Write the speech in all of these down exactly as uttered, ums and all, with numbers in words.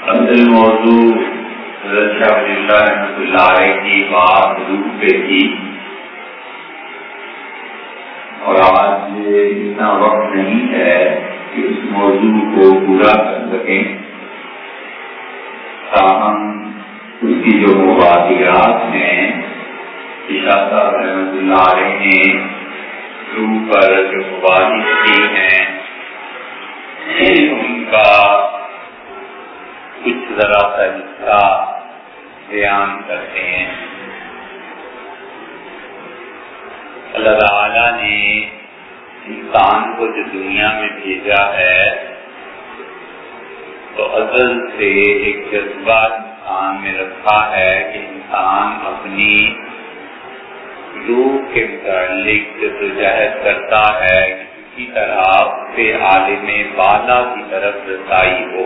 اصل موضوع حضرت شاہ ولی اللہ رحمۃ اللہ علیہ کی بات روح پہ تھی، اور آج اتنا وقت نہیں ہے کہ اس موضوع کو پورا کر سکیں، تاہم اس کی جو مبادرات ہیں شاہ صاحب رحمۃ اللہ علیہ نے روح پر جو مباحث کی ہیں ان کا کچھ ذرا سا حصہ بیان کرتے ہیں۔ اللہ تعالیٰ نے انسان کو جو دنیا میں بھیجا ہے تو ازل سے ایک جذبہ انسان میں رکھا ہے کہ انسان اپنی روح کے متعلق جدوجہد کرتا ہے کہ کسی طرح اس سے عالم بالا کی طرف رسائی ہو،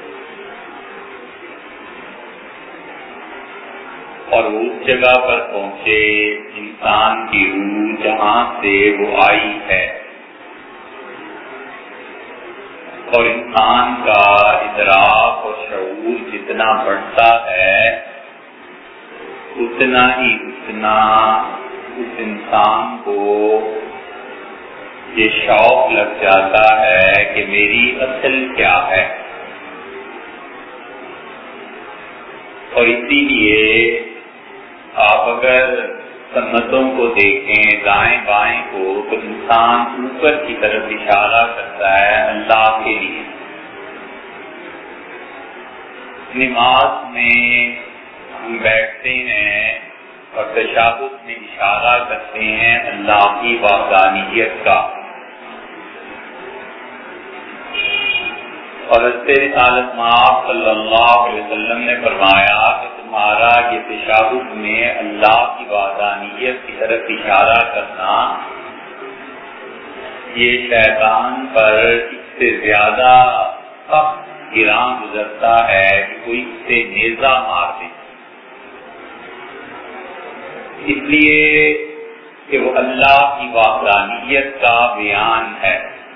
اور اس جگہ پر پہنچے انسان کی روح جہاں سے وہ آئی ہے، اور انسان کا ادراک اور شعور جتنا بڑھتا ہے اتنا ہی اتنا اس انسان کو یہ شوق لگ جاتا ہے کہ میری اصل کیا ہے، اور اسی لیے آپ اگر سنتوں کو دیکھیں دائیں بائیں کو تو انسان اوپر کی طرف اشارہ کرتا ہے اللہ کے لیے۔ نماز میں ہم بیٹھتے ہیں اور تشہد میں اشارہ کرتے ہیں اللہ کی وحدانیت کا، اور حضرت رسالت مآب صلی اللہ علیہ وسلم نے فرمایا کہ تمہارا یہ تشہد میں اللہ کی وحدانیت کی طرف اشارہ کرنا یہ شیطان پر اس سے زیادہ سخت گراں گزرتا ہے کہ کوئی اس سے نیزہ مار دے، اس لیے کہ وہ اللہ کی وحدانیت کا بیان ہے۔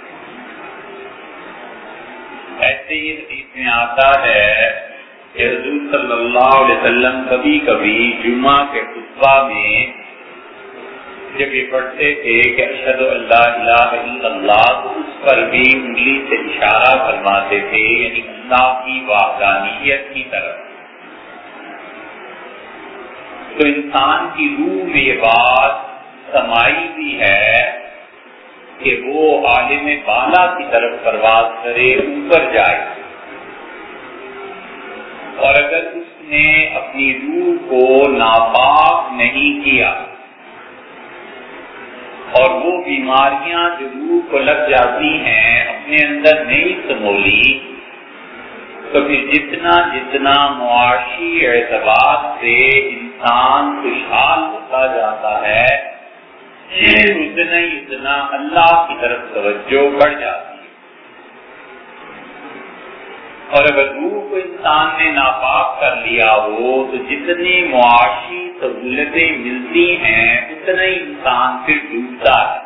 ایسے ہی حدیث میں آتا ہے کہ حضور صلی اللہ علیہ وسلم کبھی کبھی جمعہ کے خطبہ میں جب یہ پڑھتے تھے کہ اشہد ان لا الہ الا اللہ تو اس پر بھی انگلی سے اشارہ فرماتے تھے، یعنی اللہ کی وحدانیت کی طرف۔ تو انسان کی روح میں یہ بات سمائی بھی ہے کہ وہ عالم بالا کی طرف پرواز کرے، اوپر جائے، اور اگر اس نے اپنی روح کو ناپاک نہیں کیا اور وہ بیماریاں جو روح کو لگ جاتی ہیں اپنے اندر نہیں سمولی، تو پھر جتنا جتنا معاشی اعتبار سے انسان خوشحال ہوتا جاتا ہے اتنا ہی اتنا اللہ کی طرف توجہ بڑھ جاتی ہے، اور اگر روح کو انسان نے ناپاک کر لیا ہو تو جتنی معاشی سہولتیں ملتی ہیں اتنا ہی انسان پھر ڈوبتا ہے۔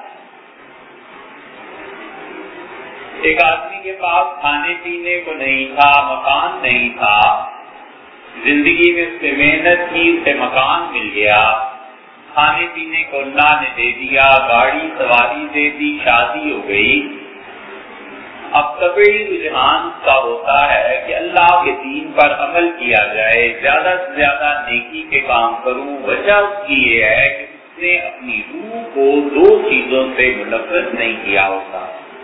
ایک آدمی کے پاس کھانے پینے کو نہیں تھا، مکان نہیں تھا، زندگی میں اس نے محنت کی، اسے مکان مل گیا، کھانے پینے کو اللہ نے دے دیا، گاڑی سواری دے دی، شادی ہو گئی۔ اب طبعی رجحان کا ہوتا ہے کہ اللہ کے دین پر عمل کیا جائے، زیادہ سے زیادہ نیکی کے کام کروں۔ وجہ اس کی یہ ہے کہ اس نے اپنی روح کو دو چیزوں سے منفرد نہیں کیا ہوتا،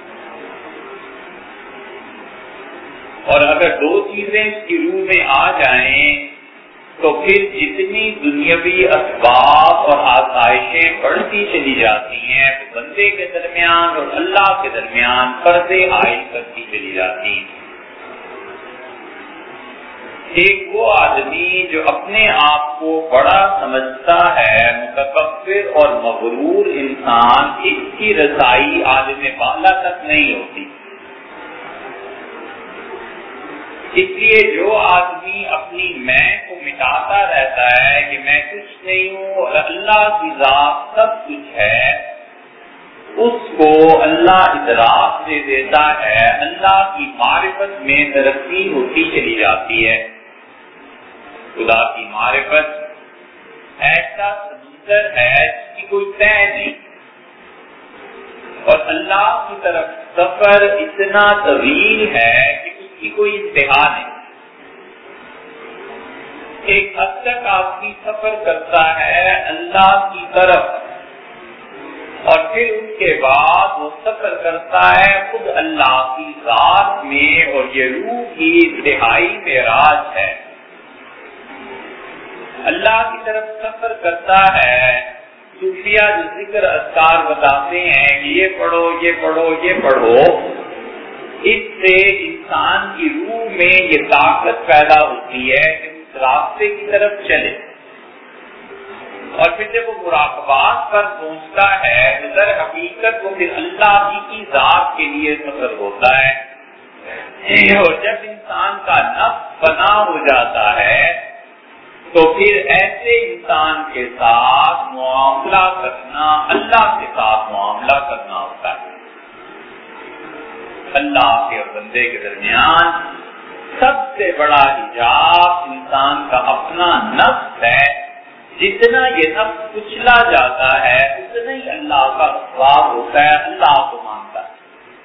اور اگر دو چیزیں اس کی روح میں آ جائیں تو پھر جتنی دنیاوی اسباب اور آسائشیں بڑھتی چلی جاتی ہیں تو بندے کے درمیان اور اللہ کے درمیان پردے عائد کرتی چلی جاتی ہیں۔ ایک وہ آدمی جو اپنے آپ کو بڑا سمجھتا ہے، متکبر اور مغرور انسان، اس کی رسائی عالم بالا تک نہیں ہوتی۔ اس لیے جو آدمی اپنی میں کو مٹاتا رہتا ہے کہ میں کچھ نہیں ہوں اور اللہ کی ذات سب کچھ ہے، اس کو اللہ ادراک دے دیتا ہے، اللہ کی معرفت میں ترقی ہوتی چلی جاتی ہے۔ خدا کی معرفت ایسا سمندر ہے جس کی کوئی طے نہیں، اور اللہ کی طرف سفر اتنا طویل ہے کہ اس کی کوئی انتہا نہیں۔ ایک حد تک آدمی سفر کرتا ہے اللہ کی طرف، اور پھر اس کے بعد وہ سفر کرتا ہے خود اللہ کی ذات میں، اور یہ روح کی انتہائی معراج ہے۔ اللہ کی طرف سفر کرتا ہے۔ صوفیہ جو ذکر اذکار بتاتے ہیں کہ یہ پڑھو یہ پڑھو یہ پڑھو، اس سے انسان کی روح میں یہ طاقت پیدا ہوتی ہے کہ اس راستے کی طرف چلے، اور پھر جب وہ مراقبات پر پہنچتا ہے تو در حقیقت وہ پھر اللہ کی کی ذات کے لیے سفر ہوتا ہے۔ اور جب انسان کا نفس فنا ہو جاتا ہے تو پھر ایسے انسان کے ساتھ معاملہ کرنا اللہ کے ساتھ معاملہ کرنا ہوتا ہے۔ اللہ کے اور بندے کے درمیان سب سے بڑا حجاب انسان کا اپنا نفس ہے۔ جتنا یہ نفس کچلا جاتا ہے اتنا ہی اللہ کا ثواب ہوتا ہے، اللہ کو مانتا ہے۔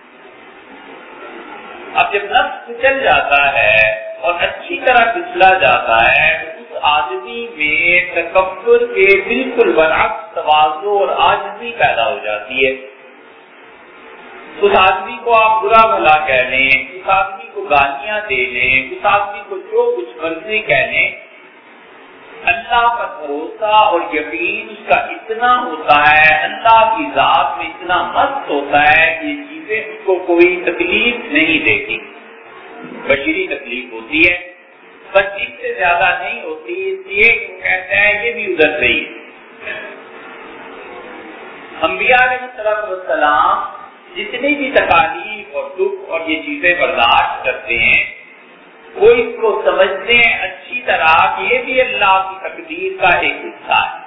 اب جب نفس کچل جاتا ہے اور اچھی طرح کچلا جاتا ہے اس آدمی میں تکبر کے بالکل برعکس تواضع اور عاجزی پیدا ہو جاتی ہے۔ اس آدمی کو آپ برا بھلا کہہ لیں، اس آدمی کو گالیاں دے لیں، اس آدمی کو جو کچھ مرضی کہہ لیں، اللہ پر بھروسہ اور یقین اس کا اتنا ہوتا ہے، اللہ کی ذات میں اتنا مست ہوتا ہے کہ یہ چیزیں اس کو کوئی تکلیف نہیں دیتی۔ بشری تکلیف ہوتی ہے بس اس سے زیادہ نہیں ہوتی، اس لیے وہ کہتے ہیں یہ بھی ادھر سے ہی۔ انبیاء علیہ السلام جتنی بھی تکالیف اور دکھ اور یہ چیزیں برداشت کرتے ہیں وہ اس کو سمجھتے ہیں اچھی طرح کہ یہ بھی اللہ کی تقدیر کا ایک حصہ ہے۔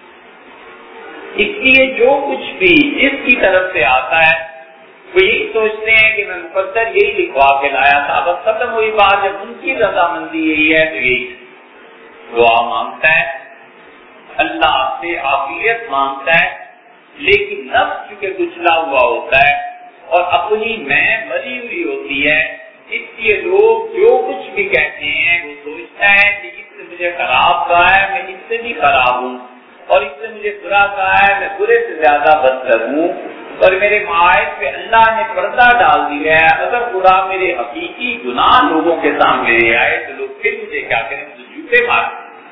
اس لیے جو کچھ بھی جس کی طرف سے آتا ہے وہ یہی سوچتے ہیں کہ میں مقدر یہی لکھوا کے لایا تھا، بس ختم ہوئی بات، جب ان کی رضامندی یہی ہے تو یہی دعا مانگتا ہے، اللہ سے عافیت مانگتا ہے، لیکن نفس چونکہ کچلا ہوا ہوتا ہے اور اپنی میں مری ہوئی ہوتی ہے، اس لیے لوگ جو کچھ بھی کہتے ہیں وہ سوچتا ہے کہ اس سے مجھے خراب کہا ہے میں اس سے بھی خراب ہوں، اور اس سے مجھے برا کہا ہے میں برے سے زیادہ بدتر ہوں، اور میرے معائب پہ اللہ نے پردہ ڈال دیا ہے، اگر برا میرے حقیقی گناہ لوگوں کے سامنے لے آئے تو لوگ پھر مجھے کیا کریں، مجھے جوتے ماریں۔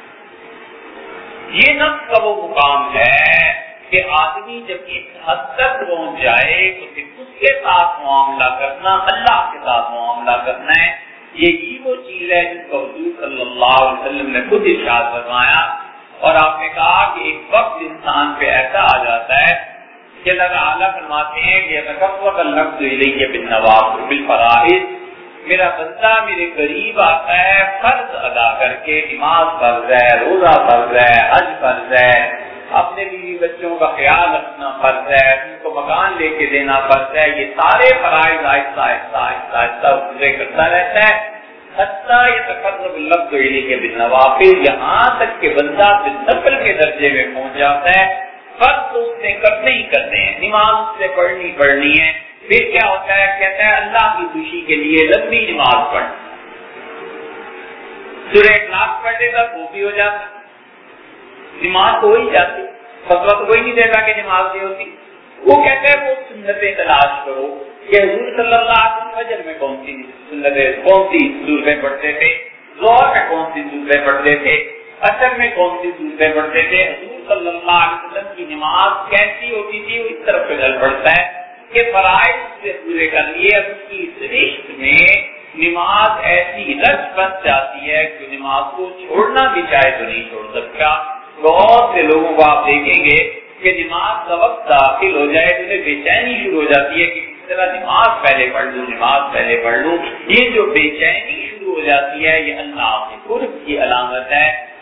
یہ نفس کا وہ مقام ہے کہ آدمی جب اس حد تک پہنچ جائے تو پھر اس کے ساتھ معاملہ کرنا اللہ کے ساتھ معاملہ کرنا ہے۔ یہی وہ چیز ہے جس کو حضور صلی اللہ علیہ وسلم نے خود ارشاد فرمایا، اور آپ نے کہا کہ ایک وقت انسان پہ ایسا آ جاتا ہے کہ اللہ تعالیٰ فرماتے ہیں کہ يَتَكَفَّقَ الْعَبْدُ إِلَيَّ بِالنَّوَافِلِ بِالْفَرَائِضِ، میرا بندہ میرے قریب آتا ہے فرض ادا کر کے، نماز فرض ہے، روزہ فرض ہے، حج فرض ہے، اپنے بیوی بچوں کا خیال رکھنا فرض ہے، ان کو مکان لے کے دینا فرض ہے، یہ سارے فرائض آہستہ آہستہ آہستہ آہستہ پورے کرتا رہتا ہے، حتیٰ يَتَقَرَّبُ الْعَبْدُ إِلَيَّ بِالنَّوَافِلِ، یہاں تک کہ بندہ بالنفل کے درجے میں پہنچ جاتا ہے۔ فرض تو اس نے کرنے ہی کرنے ہیں، نماز اس نے پڑھنی پڑھنی ہے، پھر کیا ہوتا ہے، کہتا ہے اللہ کی خوشی کے لیے لمبی نماز پڑھ، سورہ اخلاص پڑھ لیتا وہ بھی ہو جاتا، نماز تو ہو ہی جاتی، فتویٰ تو کوئی نہیں دیتا کہ نماز نہیں ہوتی۔ وہ کہتا ہے وہ سنتیں تلاش کرو کہ حضور صلی اللہ علیہ وسلم فجر میں کون سی سنتیں کون سی سورتیں پڑھتے تھے، ظہر میں کون سی سورتیں پڑھتے تھے، عصر میں کون سی سورتیں پڑھتے تھے، حضور صلی اللہ علیہ وسلم کی نماز کیسی ہوتی تھی، وہ اس طرف پہ پڑتا ہے کہ فرائض سے پورے کر لیے، اس کی رشت میں نماز ایسی رچ بن جاتی ہے کہ نماز کو چھوڑنا بھی چاہے تو نہیں چھوڑ سکتا۔ بہت سے لوگوں کو آپ دیکھیں گے کہ نماز کا وقت داخل ہو جائے تو انہیں بے چینی شروع ہو جاتی ہے کہ کس طرح نماز پہلے پڑھ لوں نماز پہلے پڑھ لوں۔ یہ جو بے چینی شروع ہو جاتی ہے یہ اللہ کے قرب کی علامت ہے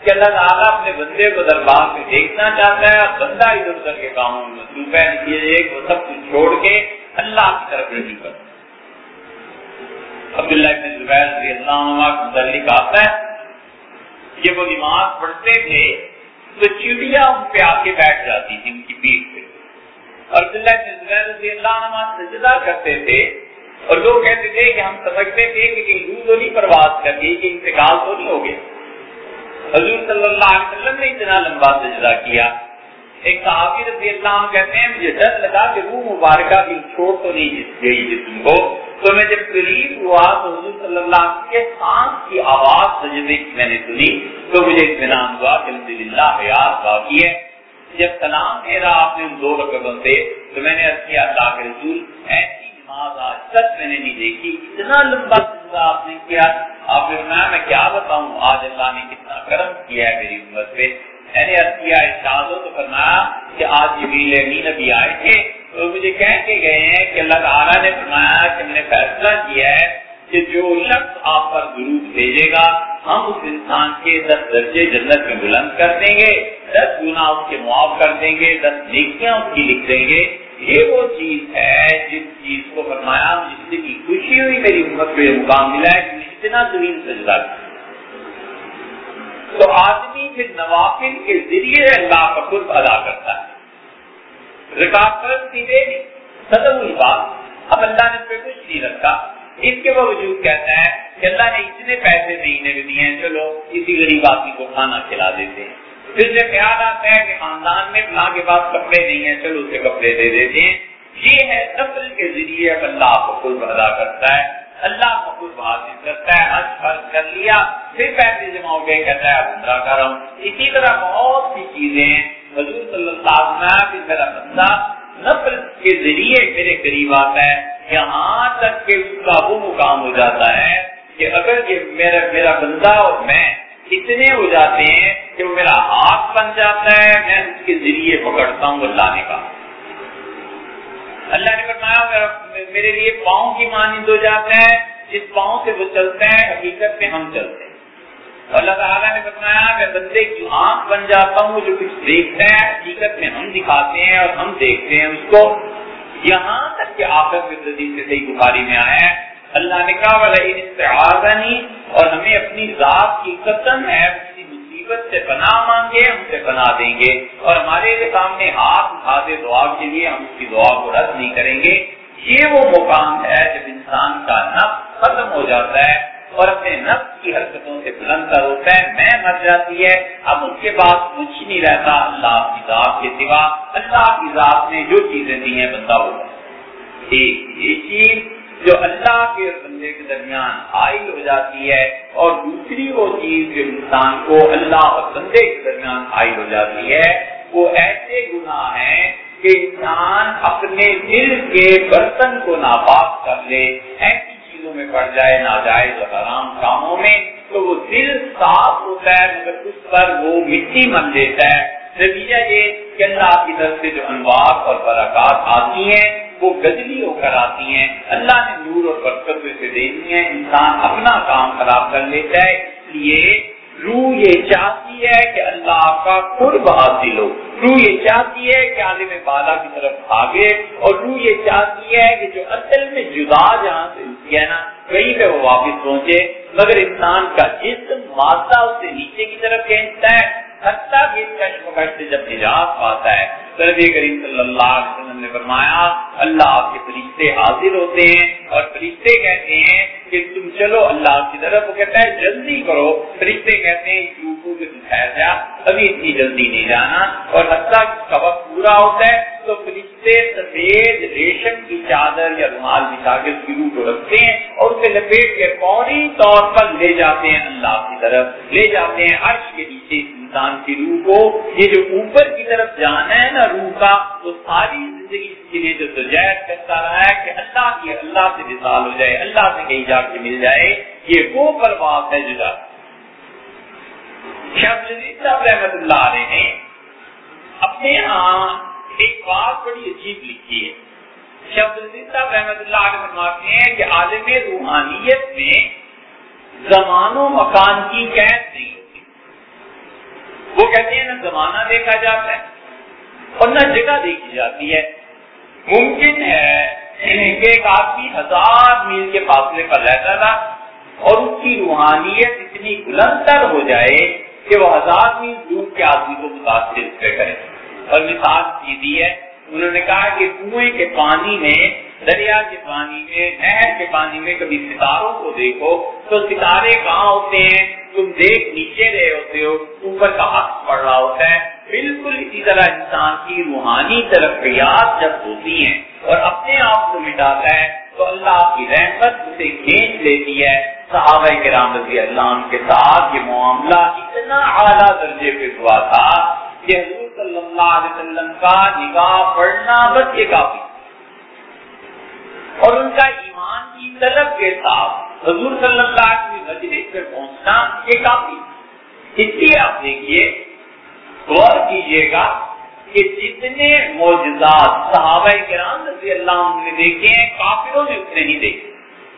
کہ اللہ تعالیٰ اپنے بندے کو دربار میں دیکھنا چاہتا ہے اور بندہ ادھر ادھر کے کاموں میں مصروف ہے، یہ وہ سب کچھ چھوڑ کے اللہ کی طرف رجوع کرتا ہے۔ عبداللہ بن زبیر رضی اللہ عنہ کے متعلق آتا ہے کہ وہ نماز پڑھتے تھے تو چڑیا ان پہ آ کے بیٹھ جاتی تھی ان کی پیٹھ پہ، اور عبداللہ بن زبیر رضی اللہ عنہ سجدہ کرتے تھے اور لوگ کہتے تھے کہ ہم سمجھتے تھے کہ کہیں روح تو نہیں پرواز کر گئی، کہ انتقال تو نہیں ہو گیا۔ حضور صلی اللہ علیہ وسلم نے اتنا لمبا سجدہ کیا۔ ایک صحابی رضی اللہ عنہ کہتے ہیں مجھے ڈر لگا کہ روح مبارکہ کی چھوڑ تو نہیں گئی جسم کو، تو میں جب قریب ہوا تو حضور صلی اللہ علیہ وسلم کے سانس کی آواز سجدے کی میں نے سنی تو مجھے اطمینان ہوا کہ الحمدللہ حیات باقی ہے۔ جب سلام پھیرا آپ نے ان دو رکعتوں سے تو میں نے عرض کیا اللہ کے رسول ایسی نماز آج تک میں نے نہیں دیکھی، اتنا لمبا سجدہ آپ نے کیا۔ آپ نے فرمایا میں کیا بتاؤں آج اللہ نے کتنا کرم کیا ہے میری امت پہ۔ میں نے عرض کیا ارشاد ہو تو فرمایا کہ آج جبریل امین ابھی آئے تھے تو مجھے کہہ کے گئے ہیں کہ اللہ تعالیٰ نے فرمایا کہ ہم نے فیصلہ کیا ہے کہ جو شخص آپ پر درود بھیجے گا ہم اس انسان کے دس درجے جنت میں بلند کر دیں گے، دس گناہ اس کے معاف کر دیں گے، دس نیکیاں اس کی لکھ دیں گے۔ یہ وہ چیز ہے جس چیز کو فرمایا جس سے کی خوشی ہوئی میری امت کو یہ مقام ملا ہے کہ اتنا طویل سجدہ کیا۔ تو آدمی پھر نوافل کے ذریعے اللہ کا قرب ادا کرتا ہے۔ رکعت پرستی دے نہیں ختم ہوئی بات، اب اللہ نے اس پہ کچھ نہیں رکھا، اس کے باوجود کہتا ہے کہ اللہ نے اتنے پیسے مہینے میں دیے ہیں چلو کسی غریب آدمی کو کھانا کھلا دیتے ہیں۔ پھر سے خیال آتا ہے کہ خاندان میں فلاں کے پاس کپڑے نہیں ہیں چلو اسے کپڑے دے دیتے ہیں۔ یہ ہے نفل کے ذریعے اب اللہ کو قرب ادا کرتا ہے، اللہ کو قرب حاصل کرتا ہے۔ حج فرض کر لیا پھر پیسے جمع ہو گئے کہتا ہے اب عمرہ کر رہا ہوں۔ اسی طرح بہت سی چیزیں ہیں۔ حضور صلی اللہ علیہ وسلم کہ میرا بندہ نفل کے ذریعے میرے قریب آتا ہے، یہاں تک کہ اس کا وہ مقام ہو جاتا ہے کہ اگر یہ میرا میرا بندہ اور میں اتنے ہو جاتے ہیں کہ وہ میرا ہاتھ بن جاتا ہے، میں اس کے ذریعے پکڑتا ہوں۔ اللہ نے کہا اللہ نے فرمایا میرے لیے پاؤں کی مانند ہو جاتا ہے، جس پاؤں سے وہ چلتا ہے حقیقت میں ہم چلتے ہیں۔ اللہ تعالیٰ نے فرمایا میں بندے کی آنکھ بن جاتا ہوں، جو کچھ دیکھتا ہے حقیقت میں ہم دکھاتے ہیں اور ہم دیکھتے ہیں اس کو۔ یہاں تک کہ آخر میں حدیث سے صحیح بخاری میں آیا ہے اللہ نے کہا وَلَئِنِ اسْتَعَاذَنِي، اور ہمیں اپنی ذات کی قسم ہے کسی مصیبت سے پناہ مانگے ہم سے پناہ دیں گے، اور ہمارے سامنے ہاتھ اٹھا دے دعا کے لیے ہم اس کی دعا کو رد نہیں کریں گے۔ یہ وہ مقام ہے جب انسان کا نفس ختم ہو جاتا ہے اور اپنے نفس کی حرکتوں سے بلند تر ہوتا ہے، میں مر جاتی ہے، اب اس کے بعد کچھ نہیں رہتا اللہ کی ذات کے سوا۔ اللہ کی ذات نے جو چیزیں دی ہیں بندہ ہوتا ہے۔ ایک یہ چیز جو اللہ کے اور بندے کے درمیان حائل ہو جاتی ہے، اور دوسری وہ چیز جو انسان کو اللہ اور بندے کے درمیان حائل ہو جاتی ہے، وہ ایسے گناہ ہیں کہ انسان اپنے دل کے برتن کو ناپاک کر لے، ایسی چیزوں میں پڑ جائے ناجائز اور حرام کاموں میں، تو وہ دل صاف ہوتا ہے مگر اس پر وہ مٹی من دیتا ہے۔ نتیجہ یہ کہ اللہ کی طرف سے جو انوار اور برکات آتی ہیں وہ گدلی ہو کر آتی ہیں، اللہ نے نور اور برکت سے دینی ہے، انسان اپنا کام خراب کر لیتا ہے۔ اس لیے روح یہ چاہتی ہے کہ اللہ کا قرب حاصل ہو، روح یہ چاہتی ہے کہ عالم بالا کی طرف بھاگے، اور روح یہ چاہتی ہے کہ جو اصل میں جدا جہاں سے اٹھی ہے نا کہیں پہ وہ واپس پہنچے، مگر انسان کا جسم مادہ اسے نیچے کی طرف کھینچتا ہے، حتیٰ کہ اس کشمکش سے جب نجات پاتا ہے۔ نبی کریم صلی اللہ علیہ وسلم نے فرمایا اللہ کے فرشتے حاضر ہوتے ہیں اور فرشتے کہتے ہیں کہ تم چلو اللہ کی طرف، وہ کہتا ہے جلدی کرو، فرشتے کہتے ہیں یوسف کہ تم ٹھہر جا ابھی اتنی جلدی نہیں جانا، اور حتیٰ کا وقت پورا ہوتا ہے تو فرشتے سفید ریشم کی چادر یا رومال بچھا کے اس کی روح کو رکھتے ہیں اور اسے لپیٹ کے فوری طور پر لے جاتے ہیں اللہ کی طرف، لے جاتے ہیں عرش کے نیچے انسان کی روح کو۔ یہ جو اوپر کی طرف جانا ہے نا روح کا، وہ ساری زندگی اس کے لیے جو سجائد کرتا رہا ہے کہ اللہ کی اللہ سے وصال ہو جائے، اللہ سے کہیں جا کے مل جائے، یہ وہ پرواز ہے جو جاتا ہے۔ شیخ عبدالعزیز صاحب رحمۃ اللہ علیہ نے اپنے یہاں ایک بات بڑی عجیب لکھی ہے۔ شیخ عبدالعزیز صاحب رحمۃ اللہ علیہ فرماتے ہیں کہ عالم روحانیت میں زمان و مکان کی قید نہیں ہوتی، وہ کہتے ہیں نہ زمانہ دیکھا جاتا ہے اور نہ جگہ دیکھی جاتی ہے. ممکن ہے کہ ایک آدمی ہزار میل کے فاصلے پر رہتا تھا اور اس کی روحانیت اتنی بلند تر ہو جائے کہ وہ ہزار میل دور کے آدمی کو متاثر کرے. اور مثال سیدھی ہے، انہوں نے کہا کہ کنویں کے پانی میں، دریا کے پانی میں، نہر کے پانی میں کبھی ستاروں کو دیکھو تو ستارے کہاں ہوتے ہیں؟ تم دیکھ نیچے رہے ہوتے ہو، اوپر کا عکس پڑ رہا ہوتا ہے. بالکل اسی طرح انسان کی روحانی ترقیات جب ہوتی ہیں اور اپنے آپ کو مٹاتا ہے تو اللہ کی رحمت اسے کھینچ لیتی ہے. صحابہ کرام رضی اللہ عنہ کے ساتھ یہ معاملہ اتنا اعلیٰ درجے پہ ہوا تھا کہ حضور صلی اللہ علیہ وسلم کا نگاہ پڑھنا بس یہ کافی، اور ان کا ایمان کی طلب کے ساتھ حضور صلی اللہ علیہ وسلم مجلس پہ پہنچنا یہ کافی. اس لیے آپ دیکھیے، غور کیجیے گا کہ جتنے معجزات صحابہ کرام رضی اللہ عنہ نے دیکھے ہیں کافروں نے اتنے نہیں دیکھے.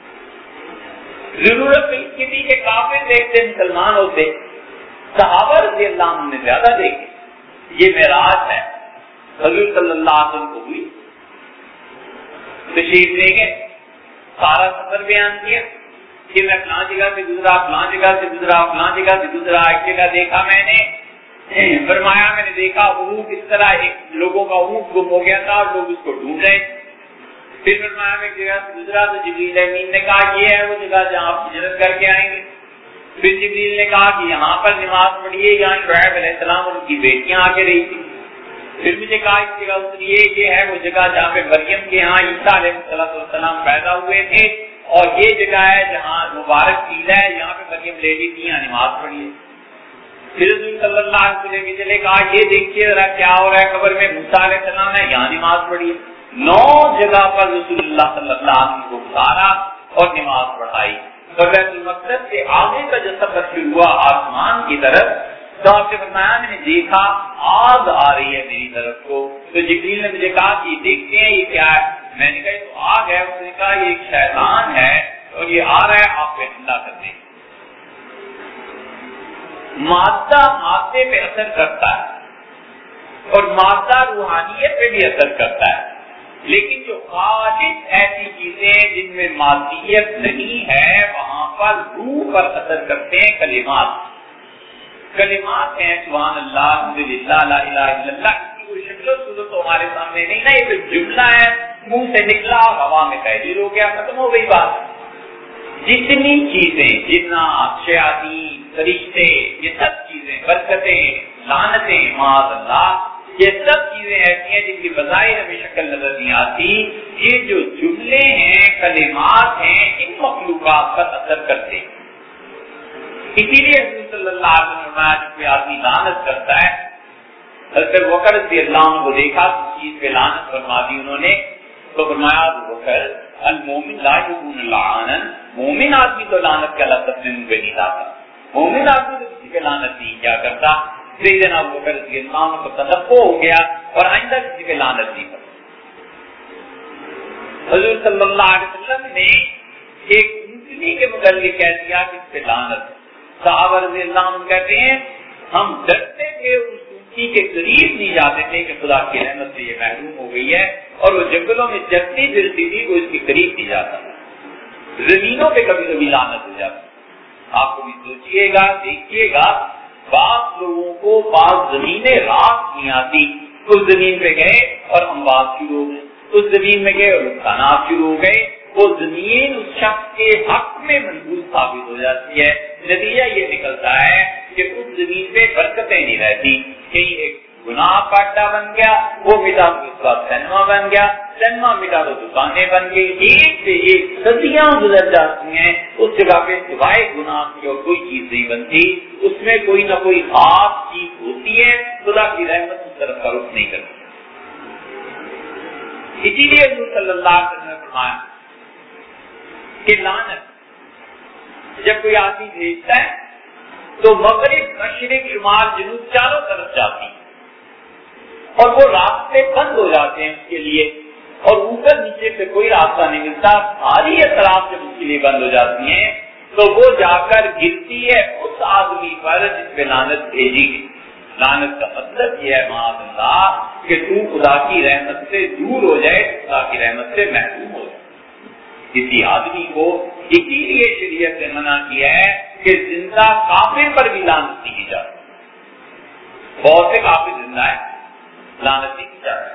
ضرورت اس کی تھی کہ کافر دیکھتے مسلمان ہوتے، صحابہ رضی اللہ عنہ نے زیادہ دیکھے. یہ معراج ہے، حضور صلی اللہ علیہ وسلم کو ہوئی، تشریف لے گئے، سارا سفر بیان کیا کہ میں فلاں جگہ سے گزرا، فلاں جگہ سے گزرا، فلاں جگہ سے گزرا. ایک جگہ دیکھا میں نے، فرمایا میں نے دیکھا اونٹ اس طرح، ایک لوگوں کا اونٹ گم ہو گیا تھا اور لوگ اس کو ڈھونڈ رہے. پھر فرمایا میں ایک جگہ سے گزرا تو جبریل امین نے کہا یہ ہے وہ جگہ جہاں آپ ہجرت کر کے آئیں گے. پھر جبریل نے کہا کہ یہاں پر نماز پڑھیے، یہاں شعیب علیہ السلام اور ان کی بیٹیاں آ کے رہی تھی. پھر مجھے کہا اس جگہ اتریے، یہ ہے وہ جگہ جہاں پہ مریم کے یہاں عیسیٰ علیہ السلام پیدا ہوئے تھے، اور یہ جگہ ہے جہاں مبارک قلعہ ہے، یہاں پہ مریم لیڈی تھی، یہاں نماز پڑھیے. پھر حضور صلی اللہ علیہ وسلم کے چلے کہا یہ دیکھیے ذرا کیا ہو رہا ہے، قبر میں موسیٰ علیہ السلام ہے، یہاں نماز پڑھیے. نو جگہ پر رسول اللہ صلی اللہ علیہ وسلم کو اتارا اور نماز پڑھائی. اور بیت المقدس سے آگے کا جو سفر شروع ہوا آسمان کی طرف، تو آپ نے فرمایا میں نے دیکھا آگ آ رہی ہے میری طرف کو. تو جبریل نے مجھے کہا کہ دیکھتے ہیں یہ کیا ہے. میں نے کہا یہ تو آگ ہے. اس نے کہا یہ ایک شیطان ہے اور یہ آ رہا ہے آپ پہ حملہ کرنے. مادہ مادے پہ اثر کرتا ہے اور مادہ روحانیت پہ بھی اثر کرتا ہے، لیکن جو خالص ایسی چیزیں جن میں مادیت نہیں ہے وہاں پر روح پر اثر کرتے ہیں کلمات. کلمات ہیں سبحان اللہ، الحمدللہ، لا الہ الا اللہ. اس کی کوئی شکل و صورت تو ہمارے سامنے نہیں نا، یہ تو جملہ ہے، منہ سے نکلا اور ہوا میں تحریر ہو گیا، ختم ہو گئی بات. جتنی چیزیں، جنات، شیاطین، فرشتے، یہ سب چیزیں، برکتیں، لعنتیں، معاذ اللہ، یہ سب چیزیں ایسی ہیں جن کی بظاہر ہمیں شکل نظر نہیں آتی. یہ جو جملے ہیں، کلمات ہیں، ان مخلوقات پر اثر کرتے ہیں. اسی لیے حضور صلی اللہ علیہ وسلم نے جب کوئی آدمی لعنت کرتا ہے، حضرت بکر رضی اللہ عنہ کو دیکھا اس چیز پہ لعنت فرما دی انہوں نے، تو فرمایا ابو بکر المومن لا یکون لعانا، مومن آدمی تو لعنت کا لفظ اپنے منہ پہ نہیں لاتا، مومن آدمی تو کسی پہ لعنت نہیں کیا کرتا. سیدنا ابو بکر رضی اللہ عنہ کو تنبہ ہو گیا اور آئندہ کسی پہ لعنت نہیں کرتا. حضور صلی اللہ علیہ وسلم نے ایک اونٹنی کے متعلق کہہ دیا کہ اس پہ لعنت. صحابہ رضی اللہ عنہ کہتے ہیں ہم ڈرتے تھے، اس اونٹنی کے قریب نہیں جاتے تھے کہ خدا کی رحمت سے یہ محروم ہو گئی ہے، اور وہ جنگلوں میں چلتی پھرتی تھی، وہ اس کے قریب نہیں جاتا. زمینوں پہ کبھی کبھی لعنت ہو جاتی. آپ کو بھی سوچیے گا، دیکھیے گا، بعض لوگوں کو بعض زمینیں رات نہیں آتی، اس زمین پہ گئے اور اموات شروع ہو گئے، اس زمین میں گئے اور نقصانات شروع ہو گئے. وہ زمین اس شخص کے حق میں منحوس ثابت ہو جاتی ہے. نتیجہ یہ نکلتا ہے کہ اس زمین پہ برکتیں نہیں رہتی. کہیں ایک گناہ کا اڈا بن گیا، وہ مٹا تو اس کا سینما بن گیا، سینما مٹا تو دکانیں بن گئی. ایک سے ایک صدیاں گزر جاتی ہیں، اس جگہ پہ سوائے گناہ کی اور کوئی چیز نہیں بنتی. اس میں کوئی نہ کوئی خاص چیز ہوتی ہے، خدا کی رحمت اس طرف کا رخ نہیں کرتی. اسی لیے حضور صلی اللہ علیہ وسلم نے فرمایا کہ لعنت جب کوئی آدمی بھیجتا ہے تو مغرب، مشرق، شمال، جنوب چاروں طرف جاتی ہے، اور وہ راستے بند ہو جاتے ہیں اس کے لیے، اور اوپر نیچے سے کوئی راستہ نہیں ملتا. ساری اطراف جب اس کے لیے بند ہو جاتی ہیں تو وہ جا کر گرتی ہے اس آدمی پر جس پہ لعنت بھیجی گئی. لعنت کا مطلب یہ ہے معاذ اللہ کہ تو خدا کی رحمت سے دور ہو جائے، خدا کی رحمت سے محروم ہو جائے۔ کسی آدمی کو اسی لیے شریعت نے منع کیا ہے کہ زندہ کافر پر بھی لعنت نہیں کی جاتی۔ بہت سے کافر زندہ ہے، لعنت نہیں کی جاتی۔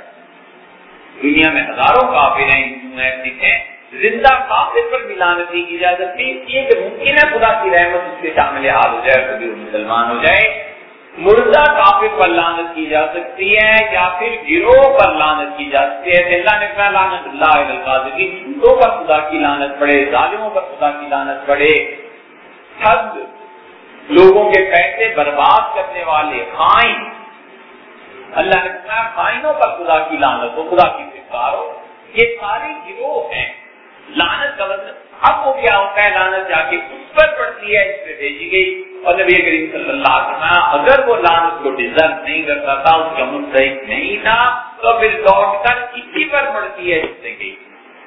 دنیا میں ہزاروں کافر ہیں، ہندو ہیں، سکھ ہیں، زندہ کافر پر بھی لعنت نہیں کی جا سکتی، اس لیے کہ ممکن ہے خدا کی رحمت اس کے شامل حال ہو جائے، کبھی وہ مسلمان ہو جائے۔ مردہ کافر پر لعنت کی جا سکتی ہے یا پھر گروہ پر لعنت کی جا سکتی ہے۔ اللہ نے کہا لعنت اللہ علی القاذفین، جھوٹوں پر خدا کی لعنت پڑے، ظالموں پر خدا کی لعنت پڑے، ٹھگ، لوگوں کے پیسے برباد کرنے والے، خائن، اللہ نے کہا خائنوں پر خدا کی لعنت ہو، خدا کی پکار ہو۔ یہ سارے گروہ ہیں۔ لعنت کا مطلب اب وہ کیا ہوتا ہے؟ لعنت جا کے اس پر پڑتی ہے، اس پہ بھیجی گئی، اور نبی کریم صلی اللہ علیہ وسلم اگر وہ لعنت کو ڈیزرو نہیں کرتا تھا، اس کا مستحق نہیں تھا، تو پھر لوٹ کر اسی پر پڑتی ہے جس سے گئی۔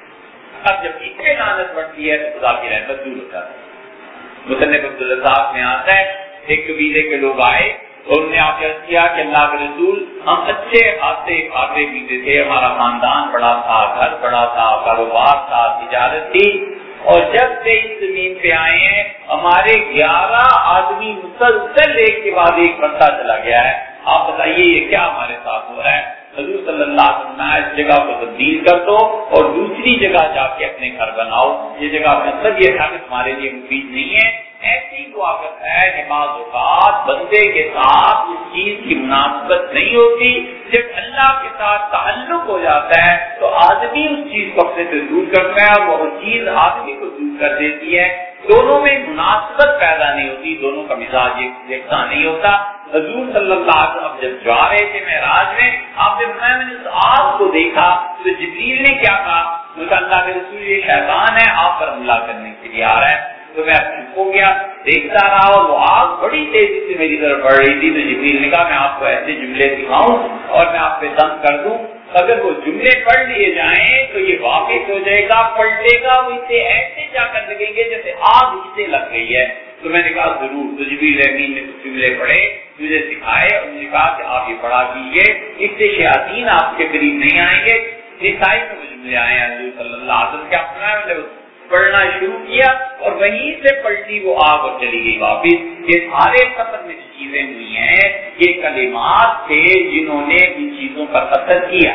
اب جب اس پہ لعنت پڑتی ہے تو خدا کی رحمت دور ہو جاتی ہے۔ مصنف عبدالرزاق میں آتا ہے ایک قبیلے کے لوگ آئے اور انہوں نے آ کے کیا کہ اللہ کے رسول ہم اچھے خاصے کھاتے پیتے تھے، ہمارا خاندان بڑا تھا، گھر بڑا تھا، کاروبار تھا، تجارت تھی، اور جب سے اس زمین پہ آئے ہیں ہمارے گیارہ آدمی مسلسل ایک کے بعد ایک بڑھتا چلا گیا ہے، آپ بتائیے یہ کیا ہمارے ساتھ ہو رہا ہے؟ حضور صلی اللہ علیہ وسلم اس جگہ کو تبدیل کر دو اور دوسری جگہ جا کے اپنے گھر بناؤ، یہ جگہ مطلب یہ تھا کہ تمہارے لیے مفید نہیں ہے۔ ایسی دعا کرتا ہے کہ بعض اوقات بندے کے ساتھ اس چیز کی مناسبت نہیں ہوتی، جب اللہ کے ساتھ تعلق ہو جاتا ہے تو آدمی اس چیز کو اپنے سے دور کرتا ہے اور وہ چیز آدمی کو دور کر دیتی ہے، دونوں میں مناسبت پیدا نہیں ہوتی، دونوں کا مزاج یکساں نہیں ہوتا۔ حضور صلی اللہ علیہ وسلم جب جا رہے تھے معراج میں، آپ نے میں نے اس آگ کو دیکھا تو جبریل نے کیا کہا؟ اللہ کے رسول یہ شیطان ہے، آپ پر حملہ کرنے کے لیے آ رہا ہے۔ تو میں چپ ہو گیا، دیکھتا رہا اور وہ آگ بڑی تیزی سے میری طرف بڑھ رہی تھی، تو جبریل نے کہا میں آپ کو ایسے جملے دکھاؤں اور میں آپ پہ دم کر دوں، اگر وہ جملے پڑھ لیے جائیں تو یہ واپس ہو جائے گا، پلٹے گا، وہ اسے ایسے جا کر لگیں گے جیسے آگ اسے لگ گئی ہے۔ تو میں نے کہا ضرور۔ تو جبریل امین نے کچھ جملے پڑھے، مجھے سکھائے اور مجھے کہا کہ آپ یہ پڑھا کیجیے، اس سے شیاطین آپ کے قریب نہیں آئیں گے۔ عیسائی میں وہ جملے آئے ہیں حضور صلی اللہ علیہ وسلم کے اپنا پڑھنا شروع کیا اور وہیں سے پلٹی وہ آگ اور چلی گئی واپس۔ یہ سارے سفر میں جو چیزیں ہوئی ہیں یہ کلمات تھے جنہوں نے ان چیزوں پر اثر کیا۔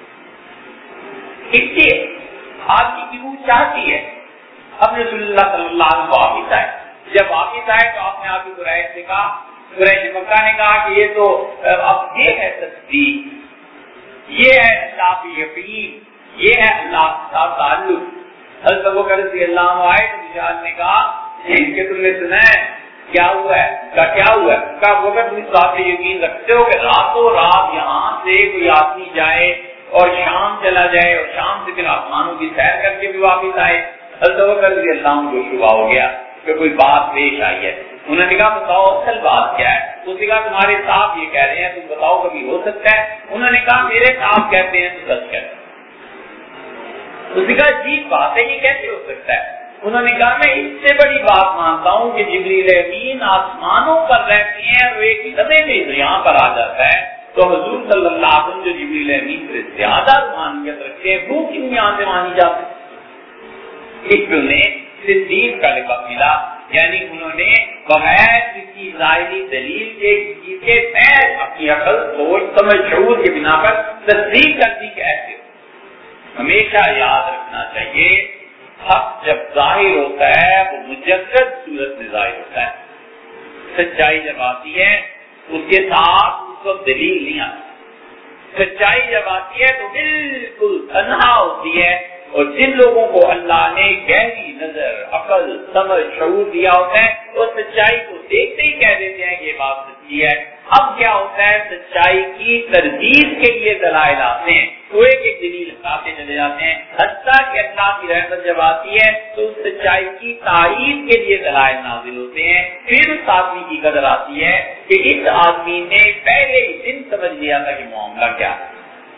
اس لیے آپ کی روح چاہتی ہے اب رسول اللہ صلی اللہ علیہ وسلم واپس آئے، جب واپس آئے تو آپ نے آپ کی قریش سے کہا، قریش مکہ نے کہا کہ یہ تو اب یہ ہے تصدیق، یہ ہے اللہ کی یقین، یہ ہے اللہ کا تعلق۔ حضرت ابوبکر رضی اللہ عنہ آئے تو بشار نے کہا کہ تم نے سنا ہے کیا ہوا ہے؟ کہا کیا ہوا ہے؟ کہا ابوبکر تم اس بات پہ یقین رکھتے ہو کہ راتوں رات یہاں سے کوئی آدمی جائے اور شام چلا جائے اور شام سے پھر آسمانوں کی سیر کر کے بھی واپس آئے؟ حضرت ابوبکر رضی اللہ عنہ کو شبہ ہو گیا کہ کوئی بات پیش آئی ہے۔ انہوں نے کہا بتاؤ اصل بات کیا ہے؟ اس نے کہا تمہارے صاحب یہ کہہ رہے ہیں، تم بتاؤ کبھی ہو سکتا ہے؟ انہوں نے کہا میرے صاحب کہتے ہیں تو سچ کہتے ہیں۔ اس نے کہا عجیب بات ہے، یہ کیسے ہو سکتا ہے؟ انہوں نے کہا میں اس سے بڑی بات مانتا ہوں کہ جبریل امین آسمانوں پر رہتے ہیں اور ایک لمحے میں یہاں پر آ جاتا ہے، تو حضور صلی اللہ علیہ وسلم جو جبریل امین سے زیادہ روحانیت رکھتے ہیں وہ کیوں یہاں سے مانی جاتی؟ اس میں انہیں صدیق کا لقب ملا، یعنی انہوں نے بغیر کسی ظاہری دلیل کے کسی کے پیر اپنی عقل سوچ سمجھ شعور کے بنا پر تصدیق کرتی کہ ایسے۔ ہمیشہ یاد رکھنا چاہیے حق جب ظاہر ہوتا ہے وہ مجدد صورت میں ظاہر ہوتا ہے، سچائی جب آتی ہے اس کے ساتھ اس کو دلیل نہیں آتی، سچائی جب آتی ہے تو بالکل تنہا ہوتی ہے، اور جن لوگوں کو اللہ نے گہری نظر عقل سمجھ شعور دیا ہوتا ہے وہ سچائی کو دیکھتے ہی کہہ دیتے ہیں کہ یہ بات سچی ہے۔ اب کیا ہوتا ہے سچائی کی تردید کے لیے دلائل آتے ہیں تو ایک ایک دلیل ہٹاتے چلے جاتے ہیں، حتیٰ کہ اللہ کی رحمت جب آتی ہے تو اس سچائی کی تائید کے لیے دلائل نازل ہوتے ہیں۔ پھر اس آدمی کی قدر آتی ہے کہ اس آدمی نے پہلے ہی دن سمجھ لیا تھا کہ معاملہ کیا ہے۔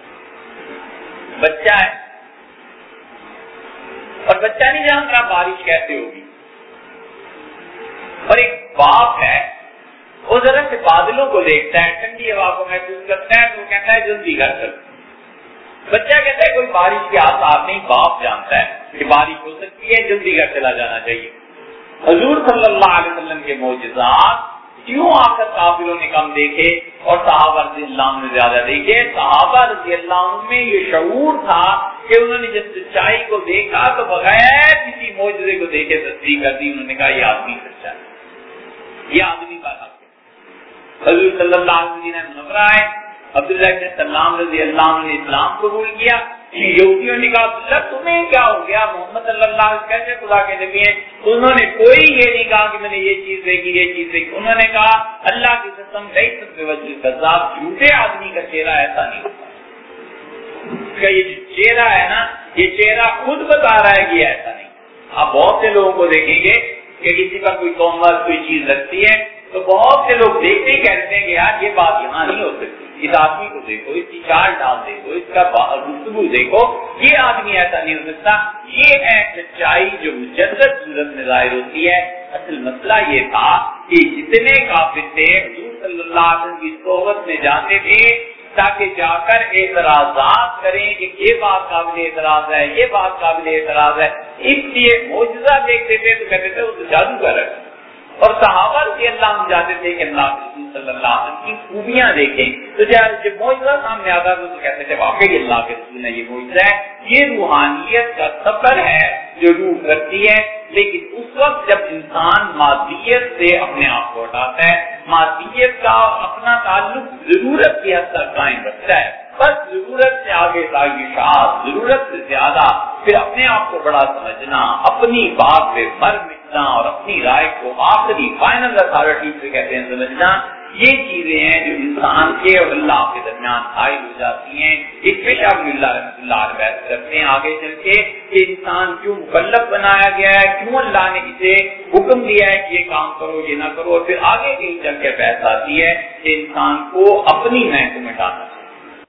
بچہ ہے اور بچہ نہیں جان رہا بارش کیسے ہوگی، اور ایک باپ ہے وہ ذرا سے بادلوں کو دیکھتا ہے، ٹھنڈی ہوا کو محسوس کرتا ہے تو وہ کہتا ہے جلدی گھر چل۔ بچہ کہتا ہے کوئی بارش کے آثار نہیں، باپ جانتا ہے کہ بارش ہو سکتی ہے، جلدی گھر چلا جانا چاہیے۔ حضور صلی اللہ علیہ وسلم کے معجزات کیوں آ کر کافروں نے کم دیکھے اور صحابہ رضی اللہ عنہ نے زیادہ دیکھے؟ صحابہ رضی اللہ عنہ میں یہ شعور تھا کہ انہوں نے جب سچائی کو دیکھا تو بغیر کسی معجزے کو دیکھے تصدیق کر دی، انہوں نے کہا یہ آدمی سچا ہے، یہ آدمی بات ہے۔ حضور صلی اللہ علیہ وسلم نے نظر آئے، عبداللہ بن سلام رضی اللہ عنہ نے اسلام قبول کیا۔ یہودیوں نے کہا عبداللہ تمہیں کیا ہو گیا، محمد صلی اللہ علیہ وسلم کیسے خدا کے نبی ہیں؟ انہوں نے کوئی یہ نہیں کہا کہ میں نے یہ چیز دیکھی یہ چیز دیکھی، انہوں نے کہا اللہ کی قسم لیس بوجه الكذاب، جھوٹے آدمی کا چہرہ ایسا نہیں ہوتا، اس کا یہ جو چہرہ ہے نا، یہ چہرہ خود بتا رہا ہے کہ یہ ایسا نہیں۔ آپ بہت سے لوگوں کو دیکھیں گے کہ کسی پر کوئی تہمت کوئی چیز لگتی ہے تو بہت سے لوگ دیکھتے ہی کہتے ہیں کہ یار یہ بات یہاں نہیں ہو سکتی، اس آدمی کو دیکھو، اس کی چال ڈال دیکھو، اس کا گفتگو دیکھو، یہ آدمی ایسا نہیں ہو سکتا۔ یہ ہے سچائی جو مجدد صورت میں ظاہر ہوتی ہے۔ اصل مسئلہ یہ تھا کہ جتنے کافر تھے حضور صلی اللہ علیہ وسلم کی صحبت میں جاتے تھے تاکہ جا کر اعتراضات کریں کہ یہ بات قابل اعتراض ہے، یہ بات قابل اعتراض ہے، اس لیے معجزہ دیکھتے تھے تو کہتے تھے وہ تو جادوگر ہے، اور صحابہ رضی اللہ عنہ جاتے تھے کہ اللہ کے رسول صلی اللہ علیہ وسلم کی خوبیاں دیکھیں، تو جب معجزہ سامنے آتا تو کہتے تھے واقعی اللہ کے رسول نے یہ معجزہ ہے۔ یہ روحانیت کا سفر ہے جو روح کرتی ہے، لیکن اس وقت جب انسان مادیت سے اپنے آپ کو ہٹاتا ہے، مادیت کا اپنا تعلق ضرورت کی حد تک قائم رکھتا ہے، بس ضرورت سے آگے خواہشات، ضرورت سے زیادہ پھر اپنے آپ کو بڑا سمجھنا، اپنی بات پہ مر مٹنا اور اپنی رائے کو آخری فائنل اتھارٹی سے کہتے ہیں سمجھنا، یہ چیزیں ہیں جو انسان کے اور اللہ کے درمیان حائل ہو جاتی ہیں۔ اس پہ شاہ ولی اللہ رحمۃ اللہ علیہ بحث کرتے ہیں آگے چل کے کہ انسان کیوں مکلف بنایا گیا ہے، کیوں اللہ نے اسے حکم دیا ہے کہ یہ کام کرو یہ نہ کرو، اور پھر آگے کہیں چل کے بحث آتی ہے کہ انسان کو اپنی میں کو مٹانا